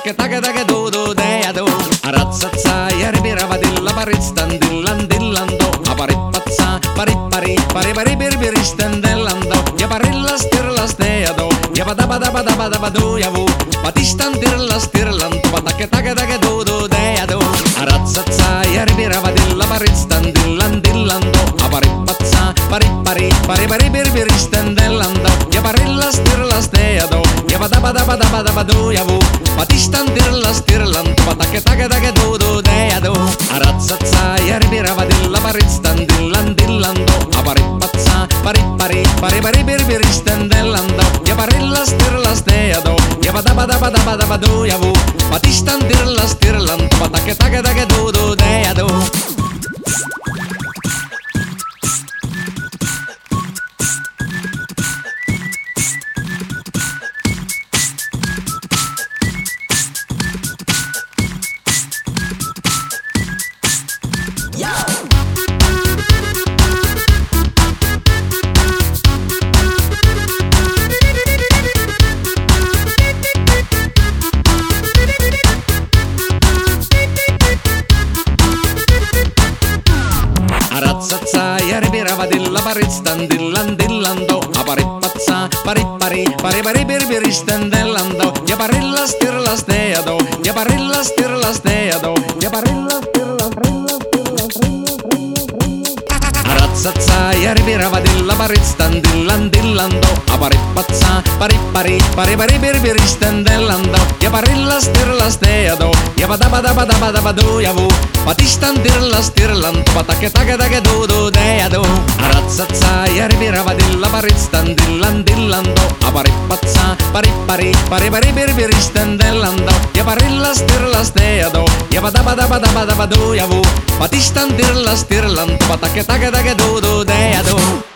patacche taghe taghe do do dea do. Arazzazza yerbirava dilla baristan dillan dillando. Aparipazza pari pari pari pari bir bir istendellando. Yaparilla stirla steado. Yapadaba daba daba daba do yavu. Patistan dirla stirlando. Patacche taghe taghe do do dea do. Arazzazza yerbirava dilla baristan dillan dillando. Aparipazza pari pari pari pari bir bir istendellando. Yaparilla stirla steado. Yapadaba daba daba daba do yavu. Patistan dirla stirlando. Patacche taghe taghe do do dea do. Arazzazza yerbirava dilla baristan dillan dillando. Aparipazza pari pari pari pari bir bir istendellando. Yaparilla stirla steado. Yapadaba daba daba daba do yavu. Patistan dirla stirlando. Patacche taghe taghe do do dea do. Arazzazza yerbirava dilla baristan dillan dillando. Aparipazza pari pari pari pari bir bir istendellando. Yaparilla stirla steado. Yaparilla stirla steado. Yaparilla stirla Arazzazza yerbirava dilla baristan dillan dillando. Aparipazza pari pari pari pari bir bir istendellando. Yaparilla stirla steado. Yapadaba daba daba daba do yavu. Patistan dirla stirlando. Patacche taghe taghe do do dea do. Arazzazza yerbirava dilla baristan dillan dillando. Aparipazza pari pari pari pari bir bir istendellando. Yaparilla stirla steado. Yapadaba daba daba daba do yavu. Patistan dirla stirlando. Patacche taghe taghe do do dea do.